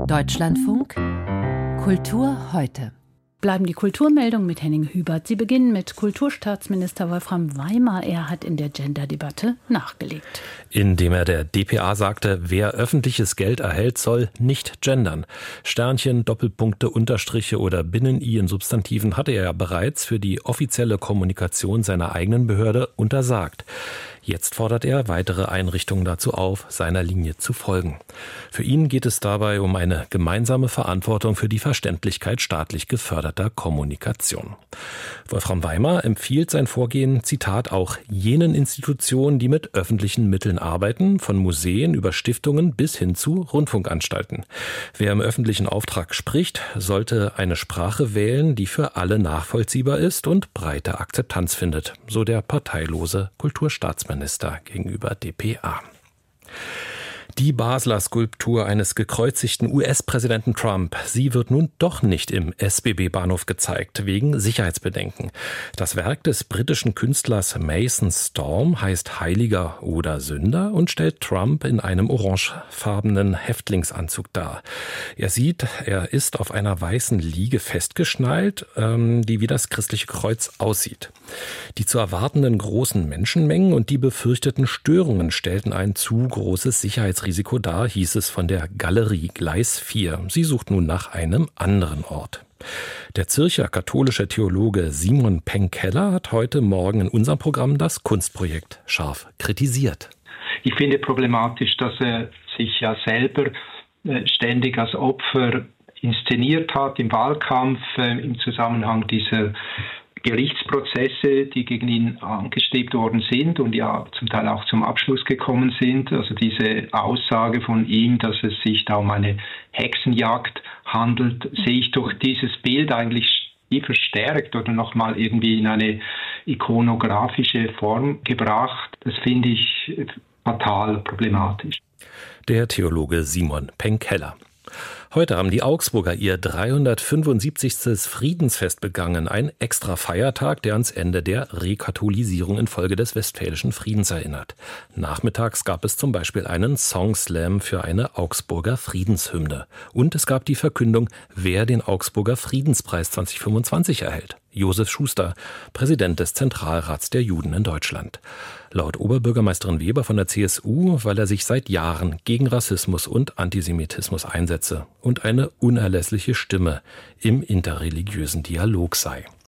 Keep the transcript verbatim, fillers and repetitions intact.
Deutschlandfunk Kultur heute. Bleiben die Kulturmeldungen mit Henning Hubert. Sie beginnen mit Kulturstaatsminister Wolfram Weimar. Er hat in der Gender-Debatte nachgelegt. Indem er der D P A sagte, wer öffentliches Geld erhält, soll nicht gendern. Sternchen, Doppelpunkte, Unterstriche oder Binnen-I in Substantiven hatte er ja bereits für die offizielle Kommunikation seiner eigenen Behörde untersagt. Jetzt fordert er weitere Einrichtungen dazu auf, seiner Linie zu folgen. Für ihn geht es dabei um eine gemeinsame Verantwortung für die Verständlichkeit staatlich geförderter Kommunikation. Wolfram Weimar empfiehlt sein Vorgehen, Zitat, auch jenen Institutionen, die mit öffentlichen Mitteln arbeiten, von Museen über Stiftungen bis hin zu Rundfunkanstalten. Wer im öffentlichen Auftrag spricht, sollte eine Sprache wählen, die für alle nachvollziehbar ist und breite Akzeptanz findet, so der parteilose Kulturstaatsminister gegenüber D P A. Die Basler Skulptur eines gekreuzigten U S-Präsidenten Trump, sie wird nun doch nicht im S B B-Bahnhof gezeigt, wegen Sicherheitsbedenken. Das Werk des britischen Künstlers Mason Storm heißt Heiliger oder Sünder und stellt Trump in einem orangefarbenen Häftlingsanzug dar. Er sieht, er ist auf einer weißen Liege festgeschnallt, ähm, die wie das christliche Kreuz aussieht. Die zu erwartenden großen Menschenmengen und die befürchteten Störungen stellten ein zu großes Sicherheitsrisiko Risiko dar, hieß es von der Galerie Gleis vier. Sie sucht nun nach einem anderen Ort. Der Zürcher katholische Theologe Simon Penkeller hat heute Morgen in unserem Programm das Kunstprojekt scharf kritisiert. Ich finde problematisch, dass er sich ja selber ständig als Opfer inszeniert hat im Wahlkampf, im Zusammenhang dieser Gerichtsprozesse, die gegen ihn angestrebt worden sind und ja zum Teil auch zum Abschluss gekommen sind. Also diese Aussage von ihm, dass es sich da um eine Hexenjagd handelt, sehe ich durch dieses Bild eigentlich wie verstärkt oder nochmal irgendwie in eine ikonografische Form gebracht. Das finde ich fatal problematisch. Der Theologe Simon Penkeller. Heute haben die Augsburger ihr dreihundertfünfundsiebzigstes Friedensfest begangen, ein extra Feiertag, der ans Ende der Rekatholisierung infolge des Westfälischen Friedens erinnert. Nachmittags gab es zum Beispiel einen Songslam für eine Augsburger Friedenshymne. Und es gab die Verkündung, wer den Augsburger Friedenspreis zwanzig fünfundzwanzig erhält. Josef Schuster, Präsident des Zentralrats der Juden in Deutschland. Laut Oberbürgermeisterin Weber von der C S U, weil er sich seit Jahren gegen Rassismus und Antisemitismus einsetze und eine unerlässliche Stimme im interreligiösen Dialog sei.